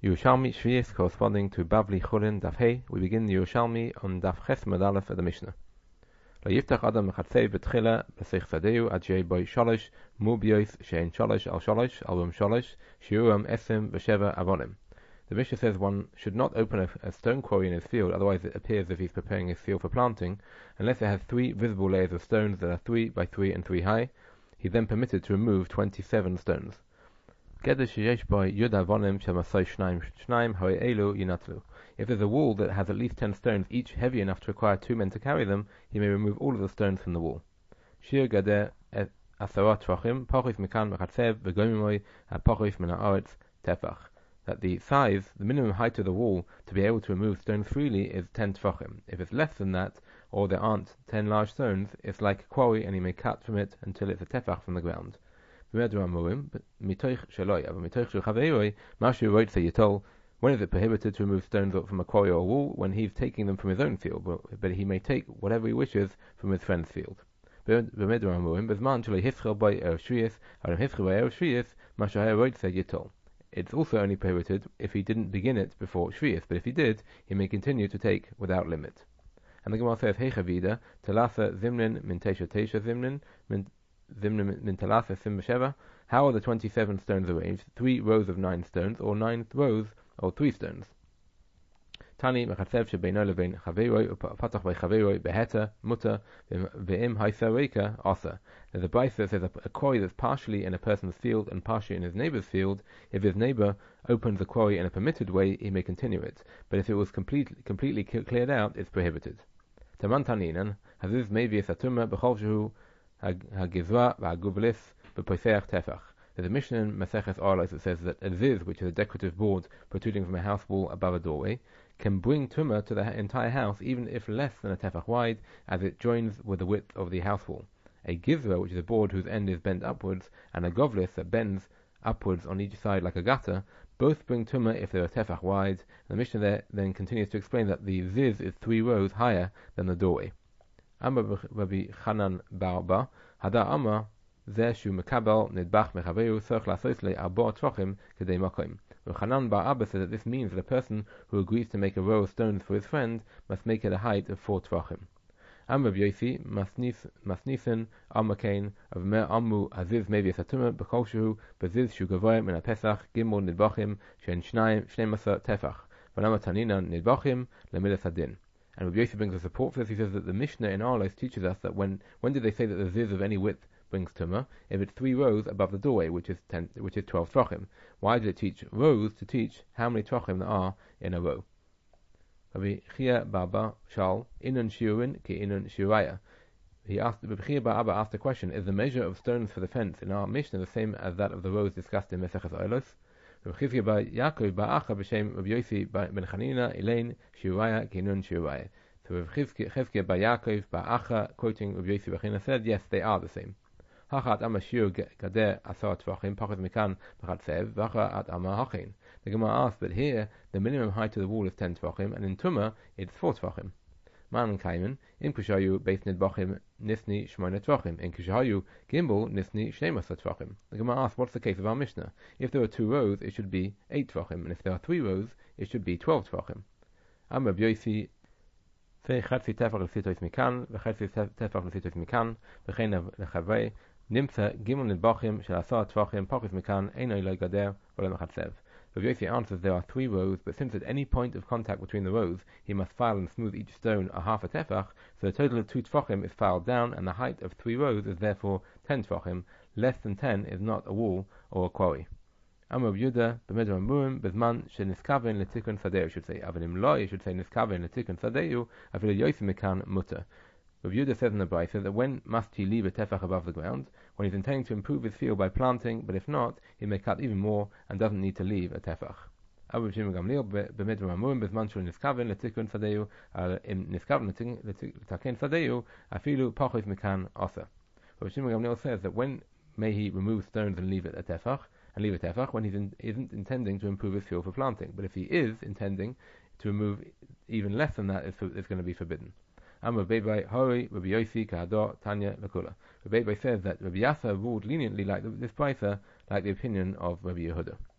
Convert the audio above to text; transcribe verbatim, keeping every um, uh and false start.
Yerushalmi Shvius corresponding to Bavli Chulin Daf Hey. We begin the Yerushalmi on Daf Ches Medalef at the Mishnah. Lo yiftach adam mechatzei betchila b'seich sadeu adjei boy shalosh mubiois shein shalosh al shalosh album shalosh shiuram esim v'sheva avonim. The Mishnah says one should not open a, a stone quarry in his field, otherwise it appears as if he's preparing his field for planting, unless it has three visible layers of stones that are three by three and three high. He's then permitted to remove twenty-seven stones. If there's a wall that has at least ten stones, each heavy enough to require two men to carry them, he may remove all of the stones from the wall. That the size, the minimum height of the wall to be able to remove stones freely is ten tefachim. If it's less than that, or there aren't ten large stones, it's like a quarry and he may cut from it until it's a tefach from the ground. When is it prohibited to remove stones from a quarry or a wall? When he's taking them from his own field, but, but he may take whatever he wishes from his friend's field. It's also only prohibited if he didn't begin it before Shvius, but if he did, he may continue to take without limit. And the Gemara says, Heicha vida, talasa zimnin min teisha teisha zimnin min how are the twenty-seven stones arranged? Three rows of nine stones, or nine rows or three stones? Tani mechatzev shebeino levein chaveroi upatach by chaveroi beheta muta ve'im haisareka asa. There's a brayso that says a quarry that's partially in a person's field and partially in his neighbor's field. If his neighbor opens the quarry in a permitted way, he may continue it. But if it was completely completely cleared out, it's prohibited. Taman taninan haziz maybe satuma b'chol shehu hagizra v'hagublis b'poiseach tefach. There's a Mishnah in Maseches Orlos that says that a ziz, which is a decorative board protruding from a house wall above a doorway, can bring tumah to the entire house even if less than a tefach wide, as it joins with the width of the house wall. A gizra, which is a board whose end is bent upwards, and a govlis that bends upwards on each side like a gutter, both bring tumah if they are tefach wide. And the Mishnah there then continues to explain that the ziz is three rows higher than the doorway. Amar Rabbi Chanan bar Abba, Hada Amar Zeshu Mekabel Nidbach Mechaveru Tzarich Lasos Le Arba Tvachim Kedei Makom. Rabbi Chanan bar Abba says that this means that a person who agrees to make a row of stones for his friend must make it a height of four tvachim. Amar Rabbi Yosi Masnisen Amakain of Mer Amu Aziz Mevi Satuma B'Kol Shehu B'Ziz Shu Gavoy Min HaPesach Gimel Nidbachim Shen Shnayim Shneimasa Tefach V'Nama Tanina Nidbachim Lemidas Hadin. And Rabbi Yossi brings a support for this. He says that the Mishnah in Orlos teaches us that when when did they say that the ziz of any width brings tumah? If it's three rows above the doorway, which is ten, which is twelve tvachim. Why did it teach rows to teach how many tvachim there are in a row? Rabbi Chia Baba Shal Inan Shiurin Ki Inan Shiuraya. He asked Rabbi Chia Baba asked the question: is the measure of stones for the fence in our Mishnah the same as that of the rows discussed in Maseches Orlos? Rabbi Chizkiah bar Yaakov bar Acha b'shem Rabbi Yosi ben Chanina Elaine Shiuraya Kinun Shiuraya. So Rabbi Chizkiah bar Yaakov bar Acha, quoting Rabbi Yosi ben Chanina, said, yes, they are the same. Hachat ama shiur gader asar tvachim pachas mikan b'chatzev v'acha at ama hachin. The Gemara asked that here the minimum height of the wall is ten tvachim, and in Tumah it's four tvachim. Man kaimen in kushayu beis nidbachim nisni shmoina tvachim, in kushayu gimbal nisni shneimasa tvachim. The Gemara asked, what's the case of our Mishnah? If there are two rows, it should be eight tvachim, and if there are three rows, it should be twelve tvachim. Am Rabbi Yosi say chatzi tefach l'sitois mikan v'chatzi tefach l'sitois mikan v'chein lechavei nimtza gimel nidbachim shel asar tvachim pachis mikan eino lo gader v'lo mechatzev. Rabbi Yossi answers there are three rows, but since at any point of contact between the rows he must file and smooth each stone a half a tefach, so a total of two tefachim is filed down, and the height of three rows is therefore ten tefachim. Less than ten is not a wall or a quarry. Amar Yehuda b'medra murim bezman sheniskaven letikun sadeu should say avanim lo, you should say niskaven letikun sadeu afilu yosi mikan mutter. Rabbi Yehuda says in the Brayso that when must he leave a tefach above the ground? When he's intending to improve his field by planting, but if not, he may cut even more and doesn't need to leave a tefach. Abu Shimon Gamliel b'medra amurim bezman shel niskaven letikun sadeu im niskaven letaken sadeu afilu pachos mikan asa. Rabbi Shimon Gamliel says that when may he remove stones and leave it a tefach, and leave a tefach when he in, isn't intending to improve his field for planting. But if he is intending to remove even less than that, it's, it's going to be forbidden. Amar Beibai Hori Rabbi Yosi Kahador Tanya Lakula. Rabbi Beibai says that Rabbi Yasa ruled leniently like this brayso, like the opinion of Rabbi Yehuda.